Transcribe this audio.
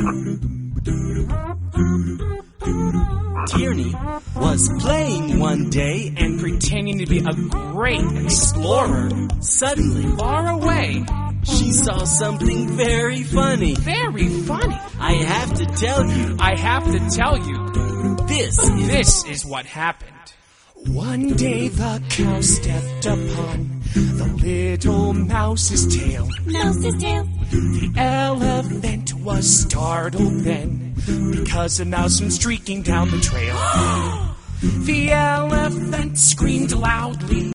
Tierney was playing one day and pretending to be a great explorer. suddenly Far away. she saw something very funny. Very funny. I have to tell you, I have to tell you, this is what happened. One day the cow stepped upon the little mouse's tail. Mouse's tail. The elephant was startled then, because a mouse went streaking down the trail. The elephant screamed loudly.